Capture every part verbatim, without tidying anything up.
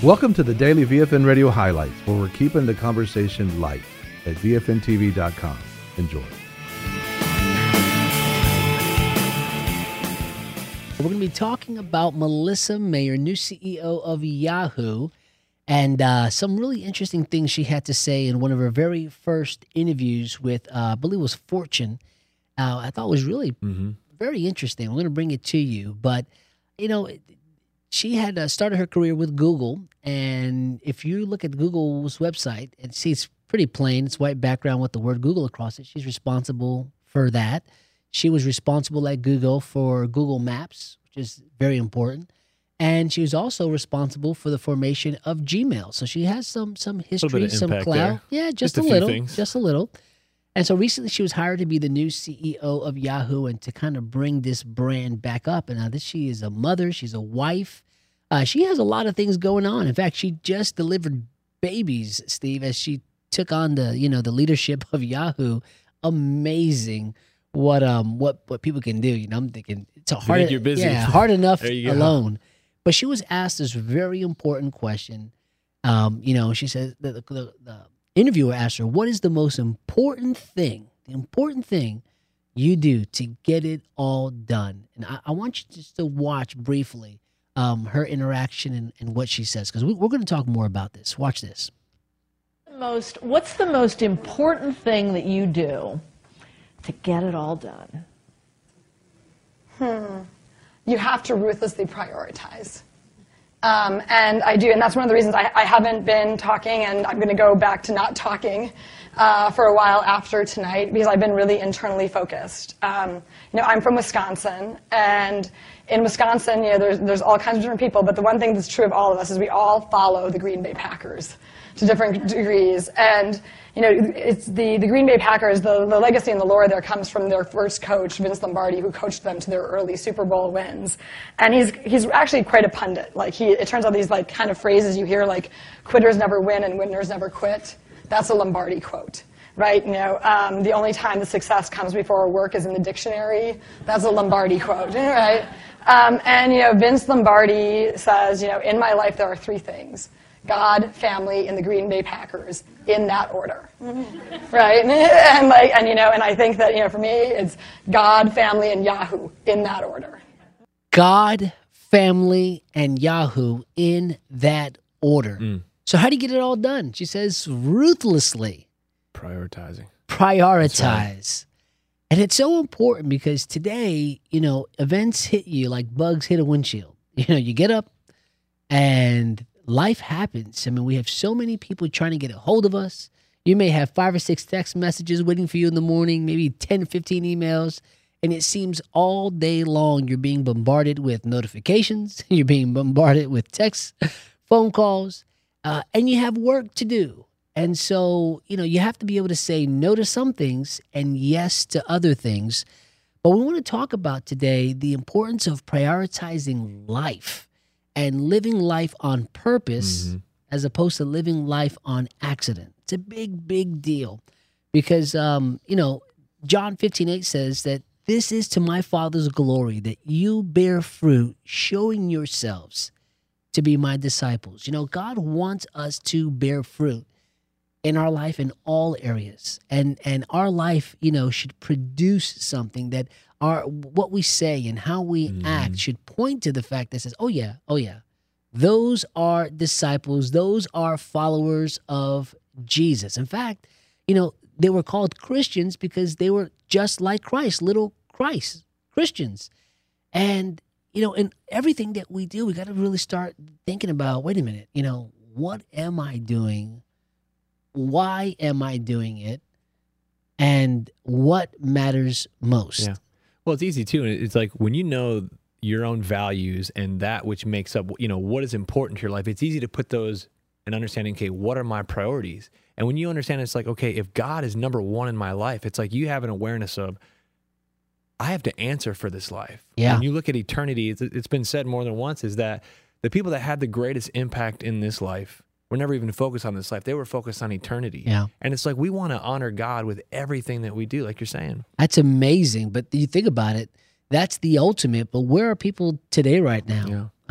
Welcome to the Daily V F N Radio Highlights, where we're keeping the conversation light at V F N T V dot com. Enjoy. We're going to be talking about Melissa Mayer, new C E O of Yahoo, and uh, some really interesting things she had to say in one of her very first interviews with, uh, I believe it was Fortune. Uh, I thought it was really mm-hmm. very interesting. We're going to bring it to you. But, you know, she had uh, started her career with Google, and if you look at Google's website and see it's pretty plain, it's white background with the word Google across it. She's responsible for that. She was responsible at Google for Google Maps, which is very important. And she was also responsible for the formation of Gmail. So she has some some history, some clout. Yeah, just, just a, a little, things. just a little. And so recently she was hired to be the new C E O of Yahoo and to kind of bring this brand back up. And now that she is a mother, she's a wife. Uh, she has a lot of things going on. In fact, she just delivered babies, Steve, as she took on the, you know, the leadership of Yahoo. Amazing. What um what what people can do, you know? I'm thinking it's a hard, you're busy. yeah, hard enough alone. But she was asked this very important question. Um, you know, she said the, the, the interviewer asked her, "What is the most important thing? The important thing you do to get it all done?" And I, I want you just to watch briefly um, her interaction and, and what she says, because we, we're going to talk more about this. Watch this. Most, what's the most important thing that you do to get it all done? Hmm. You have to ruthlessly prioritize. Um, and I do, and that's one of the reasons I, I haven't been talking, and I'm going to go back to not talking uh, for a while after tonight, because I've been really internally focused. Um, you know, I'm from Wisconsin, and in Wisconsin, you know, there's, there's all kinds of different people, but the one thing that's true of all of us is we all follow the Green Bay Packers to different degrees. And you know, it's the, the Green Bay Packers, the, the legacy and the lore there comes from their first coach, Vince Lombardi, who coached them to their early Super Bowl wins. And he's he's actually quite a pundit. Like he, it turns out these like kind of phrases you hear, like quitters never win and winners never quit. That's a Lombardi quote, right? You know, um, the only time the success comes before work is in the dictionary. That's a Lombardi quote, right? Um, and you know, Vince Lombardi says, you know, in my life there are three things: God, family, and the Green Bay Packers, in that order, right? And like, and you know, and I think that, you know, for me, it's God, family, and Yahoo in that order. God, family, and Yahoo in that order. Mm. So how do you get it all done? She says ruthlessly. Prioritizing. Prioritize. Right. And it's so important because today, you know, events hit you like bugs hit a windshield. You know, you get up and life happens. I mean, we have so many people trying to get a hold of us. You may have five or six text messages waiting for you in the morning, maybe ten, fifteen emails, and it seems all day long you're being bombarded with notifications, you're being bombarded with texts, phone calls, uh, and you have work to do. And so, you know, you have to be able to say no to some things and yes to other things. But we want to talk about today the importance of prioritizing life and living life on purpose mm-hmm. as opposed to living life on accident. It's a big, big deal because, um, you know, John fifteen eight says that this is to my Father's glory, that you bear fruit, showing yourselves to be my disciples. You know, God wants us to bear fruit in our life in all areas. And, and our life, you know, should produce something that Our, what we say and how we mm-hmm. act should point to the fact that says, oh, yeah, oh, yeah, those are disciples. Those are followers of Jesus. In fact, you know, they were called Christians because they were just like Christ, little Christ, Christians. And, you know, in everything that we do, we got to really start thinking about, wait a minute, you know, what am I doing? Why am I doing it? And what matters most? Yeah. Well, it's easy too. It's like when you know your own values and that which makes up, you know, what is important to your life, it's easy to put those and understanding, okay, what are my priorities? And when you understand, it's like, okay, if God is number one in my life, it's like you have an awareness of, I have to answer for this life. Yeah. When you look at eternity, it's, it's been said more than once, is that the people that had the greatest impact in this life were never even focused on this life. They were focused on eternity. Yeah. And it's like we want to honor God with everything that we do, like you're saying. That's amazing. But you think about it, that's the ultimate. But where are people today right now? Yeah.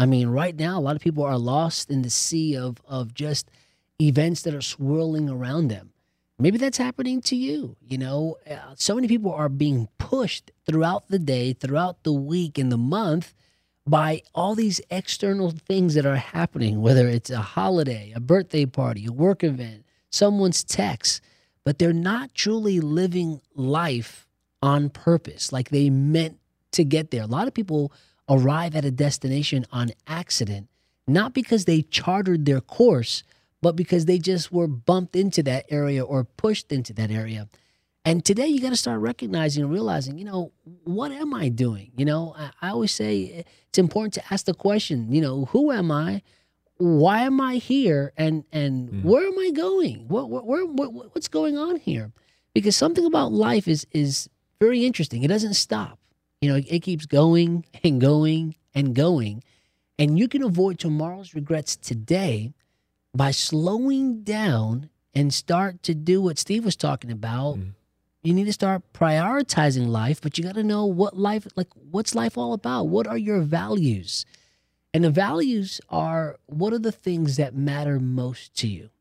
I mean, right now, a lot of people are lost in the sea of of just events that are swirling around them. Maybe that's happening to you. You know, uh, so many people are being pushed throughout the day, throughout the week, and the month by all these external things that are happening, whether it's a holiday, a birthday party, a work event, someone's text, but they're not truly living life on purpose, like they meant to get there. A lot of people arrive at a destination on accident, not because they chartered their course, but because they just were bumped into that area or pushed into that area. And today you got to start recognizing and realizing, you know, what am I doing? You know, I, I always say it's important to ask the question, you know, who am I? Why am I here? And and mm. where am I going? What, what where, what what's going on here? Because something about life is is very interesting. It doesn't stop. You know, it, it keeps going and going and going. And you can avoid tomorrow's regrets today by slowing down and start to do what Steve was talking about. Mm. You need to start prioritizing life, but you got to know what life, like, what's life all about? What are your values? And the values are, what are the things that matter most to you?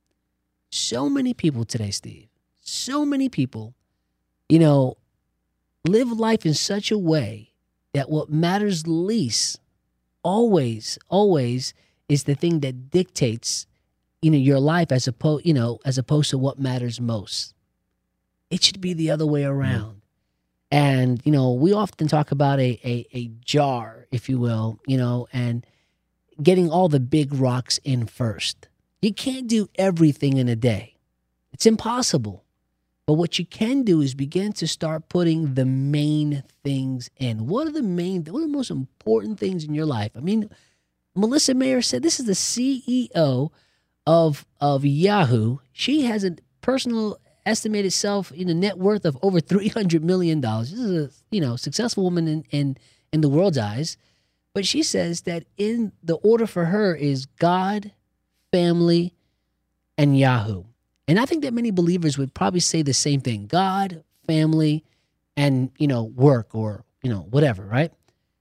So many people today, Steve, so many people, you know, live life in such a way that what matters least always, always is the thing that dictates, you know, your life as opposed, you know, as opposed to what matters most. It should be the other way around. Mm. And, you know, we often talk about a, a a jar, if you will, you know, and getting all the big rocks in first. You can't do everything in a day. It's impossible. But what you can do is begin to start putting the main things in. What are the main, what are the most important things in your life? I mean, Melissa Mayer said this is the C E O of of Yahoo. She has a personal estimated self in a net worth of over three hundred million dollars. This is a, you know, successful woman in, in, in the world's eyes. But she says that in the order for her is God, family, and Yahoo. And I think that many believers would probably say the same thing. God, family, and, you know, work or, you know, whatever, right?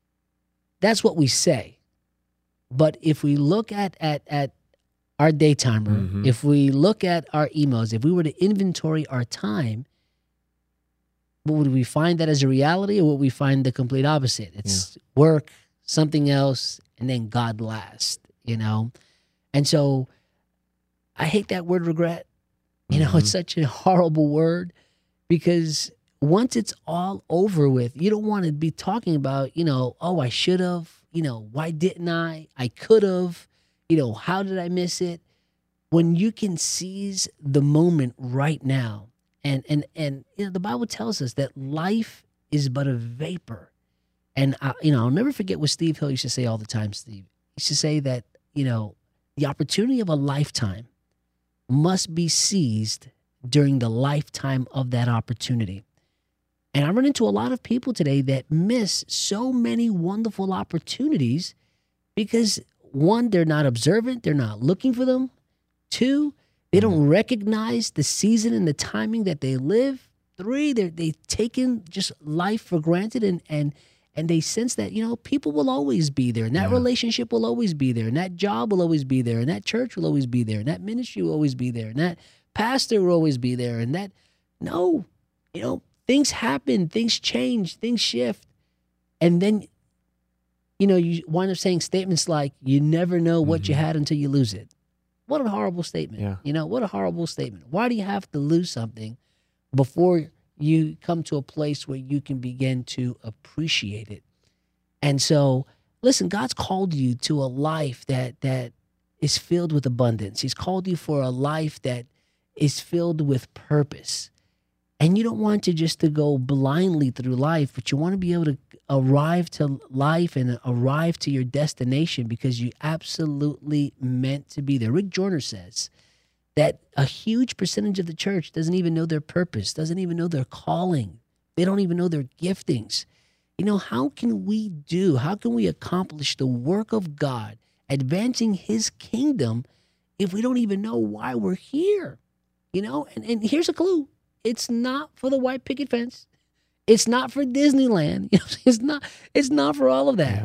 That's what we say. But if we look at at at our day timer, mm-hmm. if we look at our emails, if we were to inventory our time, would we find that as a reality, or would we find the complete opposite? It's yeah. work, something else, and then God last, you know? And so I hate that word regret. You know, mm-hmm. it's such a horrible word, because once it's all over with, you don't want to be talking about, you know, oh, I should have, you know, why didn't I? I could have. You know, how did I miss it? When you can seize the moment right now, and and and you know, the Bible tells us that life is but a vapor. And I, you know, I'll never forget what Steve Hill used to say all the time. Steve he used to say that, you know, the opportunity of a lifetime must be seized during the lifetime of that opportunity. And I run into a lot of people today that miss so many wonderful opportunities because, one, they're not observant. They're not looking for them. Two, they don't recognize the season and the timing that they live. Three, they're, they've taken just life for granted, and and and they sense that, you know, people will always be there, and that yeah. relationship will always be there, and that job will always be there, and that church will always be there, and that ministry will always be there, and that pastor will always be there, and that, no, you know, things happen, things change, things shift, and then, you know, you wind up saying statements like, you never know what mm-hmm. you had until you lose it. What a horrible statement. Yeah. You know, what a horrible statement. Why do you have to lose something before you come to a place where you can begin to appreciate it? And so, listen, God's called you to a life that that is filled with abundance. He's called you for a life that is filled with purpose. And you don't want to just to go blindly through life, but you want to be able to arrive to life and arrive to your destination because you absolutely meant to be there. Rick Joyner says that a huge percentage of the church doesn't even know their purpose, doesn't even know their calling. They don't even know their giftings. You know, how can we do, how can we accomplish the work of God, advancing his kingdom, if we don't even know why we're here? You know, and, and here's a clue. It's not for the white picket fence. It's not for Disneyland. You know, it's not. It's not for all of that. Yeah.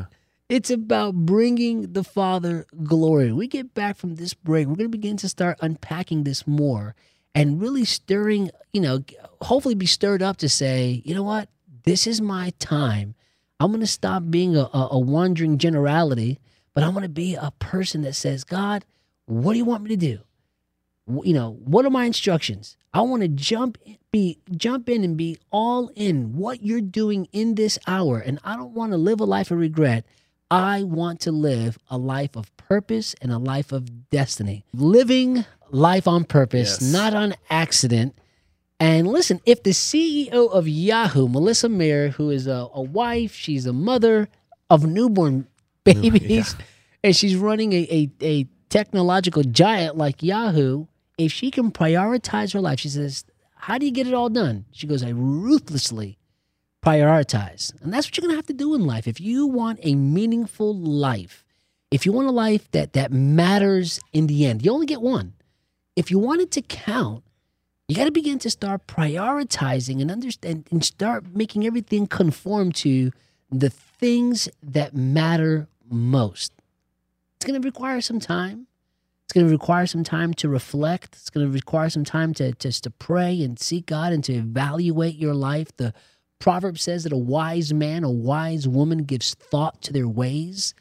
It's about bringing the Father glory. When we get back from this break, we're going to begin to start unpacking this more and really stirring, you know, hopefully be stirred up to say, you know what, this is my time. I'm going to stop being a, a, a wandering generality, but I'm going to be a person that says, God, what do you want me to do? You know, what are my instructions? I want to jump be jump in and be all in what you're doing in this hour. And I don't want to live a life of regret. I want to live a life of purpose and a life of destiny. Living life on purpose, Yes. not on accident. And listen, if the C E O of Yahoo, Melissa Mayer, who is a, a wife, she's a mother of newborn babies, and she's running a, a, a technological giant like Yahoo, if she can prioritize her life, she says, how do you get it all done? She goes, I ruthlessly prioritize. And that's what you're going to have to do in life. If you want a meaningful life, if you want a life that, that matters in the end, you only get one. If you want it to count, you got to begin to start prioritizing and understand and start making everything conform to the things that matter most. It's going to require some time. It's going to require some time to reflect. It's going to require some time to just to pray and seek God and to evaluate your life. The proverb says that a wise man, a wise woman gives thought to their ways.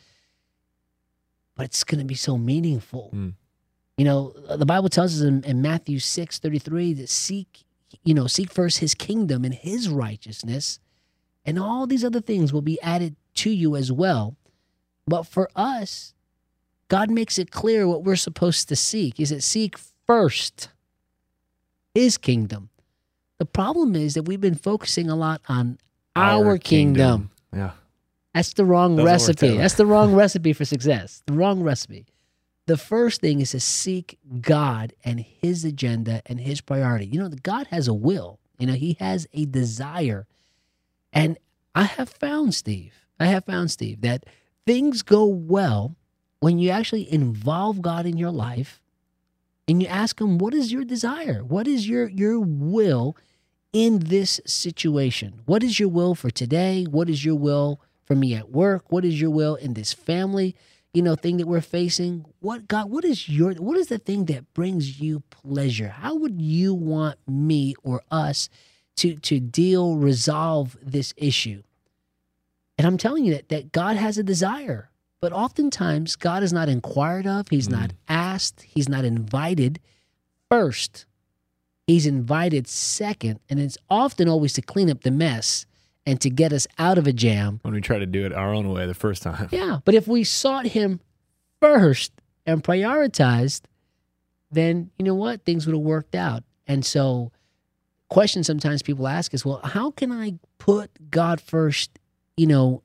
But it's going to be so meaningful. Mm. You know, the Bible tells us in, in Matthew six thirty-three that seek, you know, seek first his kingdom and his righteousness, and all these other things will be added to you as well. But for us, God makes it clear what we're supposed to seek. He said, seek first his kingdom. The problem is that we've been focusing a lot on our, Our kingdom. kingdom. Yeah. That's the wrong Doesn't work recipe. that way. That's the wrong recipe for success. The wrong recipe. The first thing is to seek God and his agenda and his priority. You know, God has a will. You know, he has a desire. And I have found, Steve, I have found, Steve, that things go well when you actually involve God in your life and you ask him, what is your desire? What is your, your will in this situation? What is your will for today? What is your will for me at work? What is your will in this family, you know, thing that we're facing? What, God, what is your, what is the thing that brings you pleasure? How would you want me or us to, to deal, resolve this issue? And I'm telling you that, that God has a desire, but oftentimes God is not inquired of. He's Mm. not asked. He's not invited first. He's invited second. And it's often always to clean up the mess and to get us out of a jam. When we try to do it our own way the first time. Yeah. But if we sought him first and prioritized, then you know what? Things would have worked out. And so question sometimes people ask is, well, how can I put God first, you know,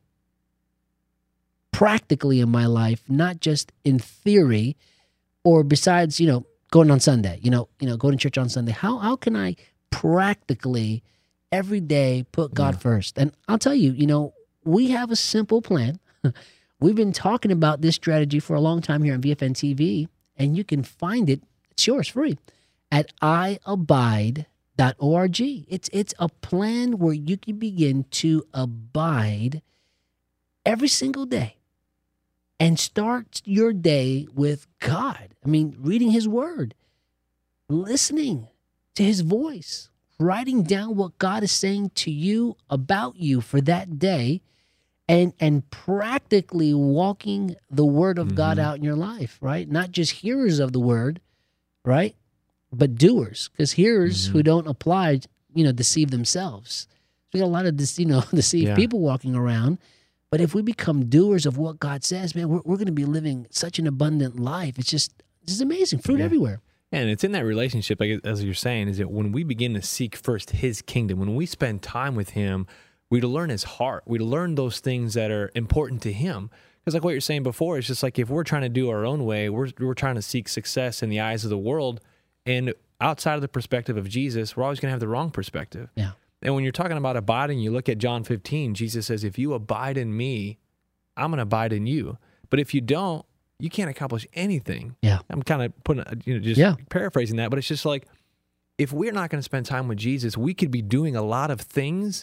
practically in my life, not just in theory or besides, you know, going on Sunday, you know, you know, going to church on Sunday. How how can I practically every day put God Yeah. first? And I'll tell you, you know, we have a simple plan. We've been talking about this strategy for a long time here on V F N T V, and you can find it, it's yours free, at i abide dot org. It's it's a plan where you can begin to abide every single day and start your day with God. I mean, reading his word, listening to his voice, writing down what God is saying to you about you for that day, and and practically walking the word of God Mhm. out in your life, right? Not just hearers of the word, right? But doers, because hearers who don't apply, you know, deceive themselves. We got a lot of this, you know, deceived Yeah. people walking around. But if we become doers of what God says, man, we're, we're going to be living such an abundant life. It's just, this is amazing. Fruit Yeah. everywhere. And it's in that relationship, like as you're saying, is that when we begin to seek first his kingdom, when we spend time with him, we to learn his heart. We to learn those things that are important to him. Because like what you're saying before, it's just like if we're trying to do our own way, we're we're trying to seek success in the eyes of the world. And outside of the perspective of Jesus, we're always going to have the wrong perspective. Yeah. And when you're talking about abiding, you look at John fifteen, Jesus says, if you abide in me, I'm going to abide in you. But if you don't, you can't accomplish anything. Yeah. I'm kind of putting, you know, just Yeah. paraphrasing that, but it's just like, if we're not going to spend time with Jesus, we could be doing a lot of things,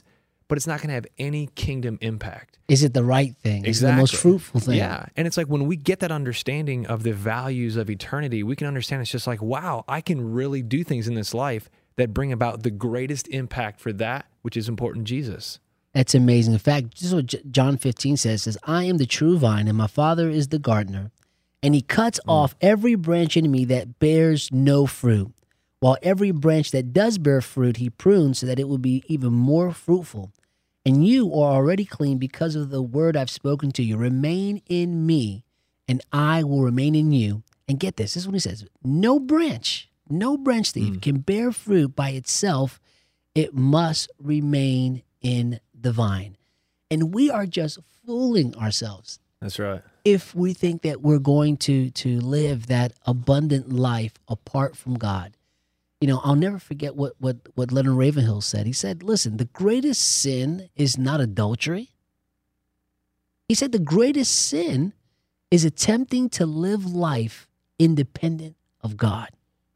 but it's not going to have any kingdom impact. Is it the right thing? Is it the most fruitful thing? Yeah. And it's like when we get that understanding of the values of eternity, we can understand it's just like, wow, I can really do things in this life that bring about the greatest impact for that, which is important, Jesus. That's amazing. In fact, this is what J- John fifteen says, says, I am the true vine, and my Father is the gardener, and he cuts mm. off every branch in me that bears no fruit, while every branch that does bear fruit, he prunes so that it will be even more fruitful. And you are already clean because of the word I've spoken to you. Remain in me, and I will remain in you. And get this, this is what he says. No branch, no branch, Steve, mm. can bear fruit by itself. It must remain in the vine. And we are just fooling ourselves. That's right. If we think that we're going to, to live that abundant life apart from God. You know, I'll never forget what, what, what Leonard Ravenhill said. He said, listen, the greatest sin is not adultery. He said the greatest sin is attempting to live life independent of God.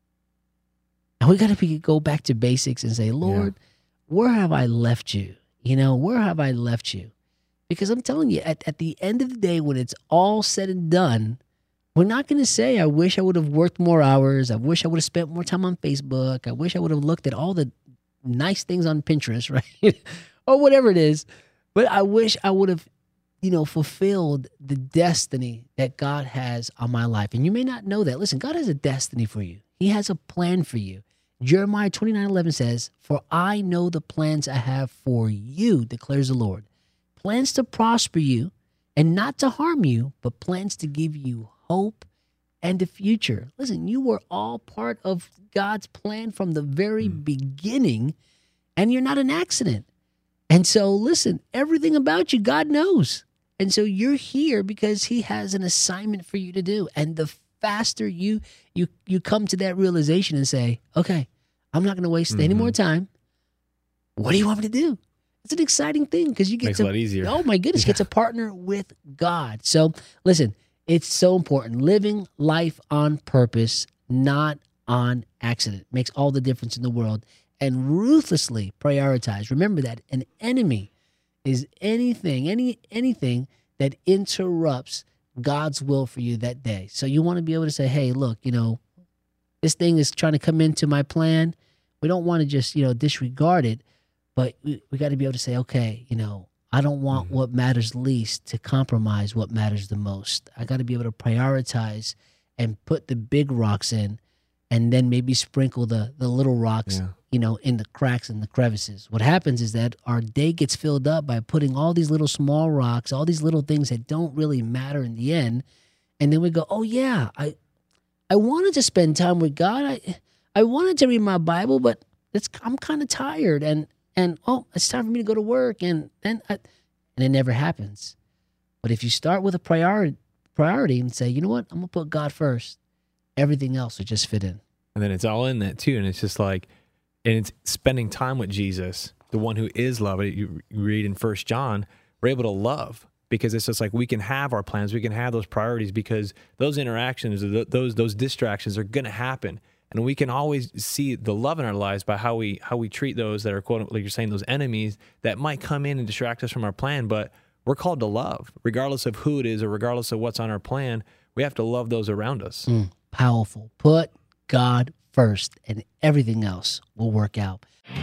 And we got to go back to basics and say, Lord, yeah. where have I left you? You know, where have I left you? Because I'm telling you, at, at the end of the day, when it's all said and done, we're not going to say, I wish I would have worked more hours. I wish I would have spent more time on Facebook. I wish I would have looked at all the nice things on Pinterest, right? Or whatever it is. But I wish I would have, you know, fulfilled the destiny that God has on my life. And you may not know that. Listen, God has a destiny for you. He has a plan for you. Jeremiah twenty-nine eleven says, for I know the plans I have for you, declares the Lord. Plans to prosper you and not to harm you, but plans to give you hope and a future. Listen, you were all part of God's plan from the very mm. beginning, and you're not an accident. And so, listen, everything about you, God knows. And so you're here because he has an assignment for you to do. And the faster you you you come to that realization and say, okay, I'm not going to waste mm-hmm. any more time. What do you want me to do? It's an exciting thing because you get Makes to, it a lot easier. Oh my goodness, yeah. get to partner with God. So listen, it's so important. Living life on purpose, not on accident, makes all the difference in the world. And ruthlessly prioritize. Remember that an enemy is anything, any anything that interrupts God's will for you that day. So you want to be able to say, hey, look, you know, this thing is trying to come into my plan. We don't want to just, you know, disregard it, but we, we got to be able to say, okay, you know, I don't want mm-hmm. what matters least to compromise what matters the most. I got to be able to prioritize and put the big rocks in and then maybe sprinkle the, the little rocks, yeah. you know, in the cracks and the crevices. What happens is that our day gets filled up by putting all these little small rocks, all these little things that don't really matter in the end. And then we go, oh yeah, I I wanted to spend time with God. I I wanted to read my Bible, but it's I'm kind of tired. And and oh, it's time for me to go to work. And then I, and it never happens. But if you start with a priority priority and say, you know what, I'm gonna put God first, everything else will just fit in. And then it's all in that too. And it's just like, and it's spending time with Jesus, the one who is love. You read in First John, we're able to love because it's just like we can have our plans, we can have those priorities because those interactions, those those distractions are going to happen, and we can always see the love in our lives by how we how we treat those that are quote like you're saying those enemies that might come in and distract us from our plan. But we're called to love, regardless of who it is or regardless of what's on our plan. We have to love those around us. Mm, powerful. Put God first, and everything else will work out.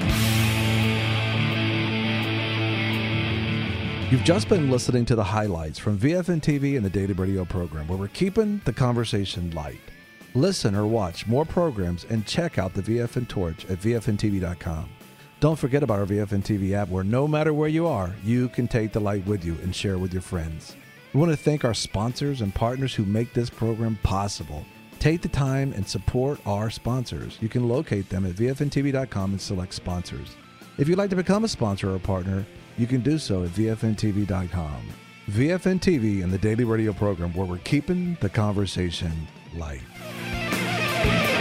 You've just been listening to the highlights from V F N T V and the Daily Radio program, where we're keeping the conversation light. Listen or watch more programs and check out the V F N Torch at V F N T V dot com. Don't forget about our V F N T V app, where no matter where you are, you can take the light with you and share with your friends. We want to thank our sponsors and partners who make this program possible. Take the time and support our sponsors. You can locate them at V F N T V dot com and select sponsors. If you'd like to become a sponsor or a partner, you can do so at V F N T V dot com. V F N T V and the Daily Radio program, where we're keeping the conversation light.